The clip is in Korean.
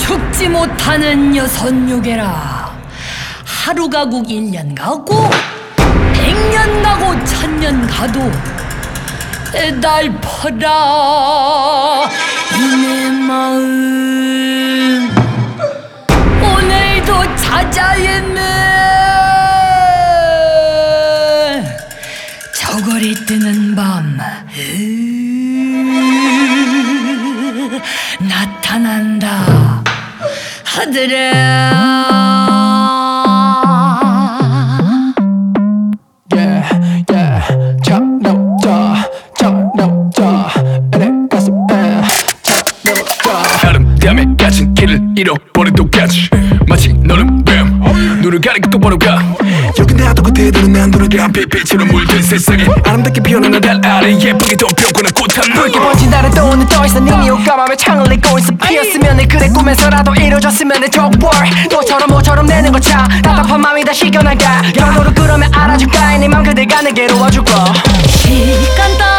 죽지 못하는 여선요괴라. 하루 가고 1년 가고 100년 가고 1000년 가도 애달퍼라 내 마음. 오늘도 찾아있네. 저고리 뜨는 밤 나타난다 하늘에. 아름다움에 갇힌 길을 잃어버린 똑같이 마치 너는 뱀 눈을 가리고 똑바로 가. 여긴 다 똑같아. 너는 난 노래가 빛으로 물든 세상에 아름답게 피어나는 달 아래 예쁘게 돋펴오는 꽃 한 붉게 번진 달은 또 오늘 떠있어. 님이 옷가맘에 창을 잇고 있어. 피었으면 해. 그래 꿈에서라도 이루어졌으면 해. Don't worry. 너처럼 모처럼 내는 거 참 답답한 맘이 다 식어나가. 영어로 그러면 알아줄까. 네 맘 그대가 내게로 와줄 거. 시간 따